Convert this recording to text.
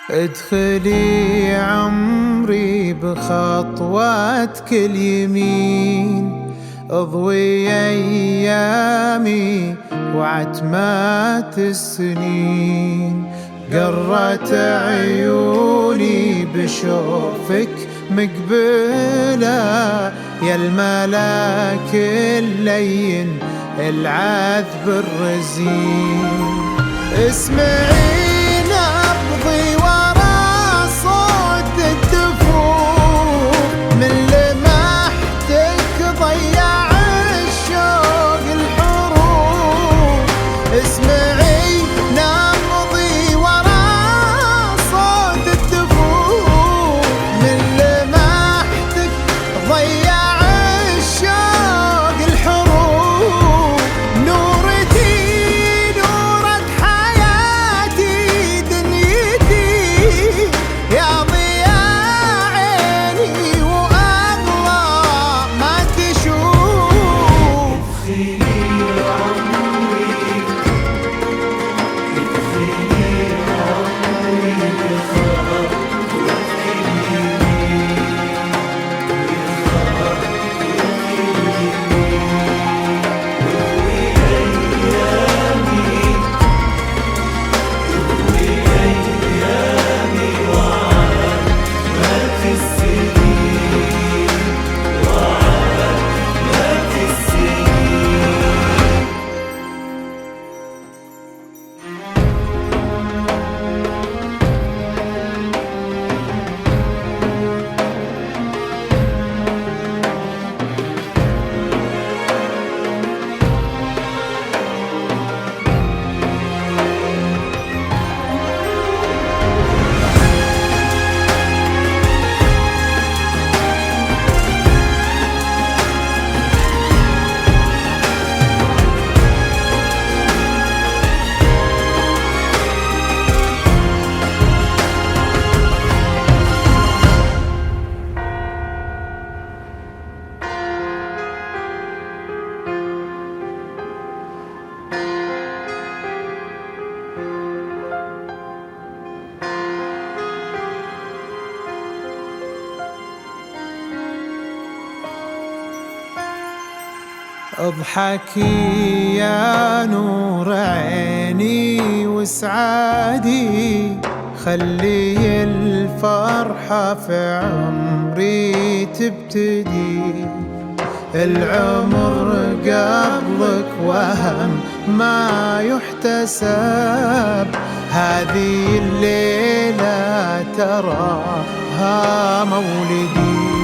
ادخلي عمري بخطواتك اليمين، اضوي ايامي وعتمات السنين. قرت عيوني بشوفك مقبلة، يا الملاك اللين العذب الرزين. اسمعي نبضي ورا صوت الدفوف، من لمحتك ضيع الشوق الحروف. اسمعي نبضي ورا صوت الدفوف، من لمحتك ضيع الشوق الحروف. نورتي نورك حياتي دنيتي، يا ضياء عيني وأغلى ما تشوف. اضحكي يا نور عيني وسعادي، خلي الفرحة في عمري تبتدي. العمر قبلك وهم ما يحتسب، هذه الليلة تراها مولدي.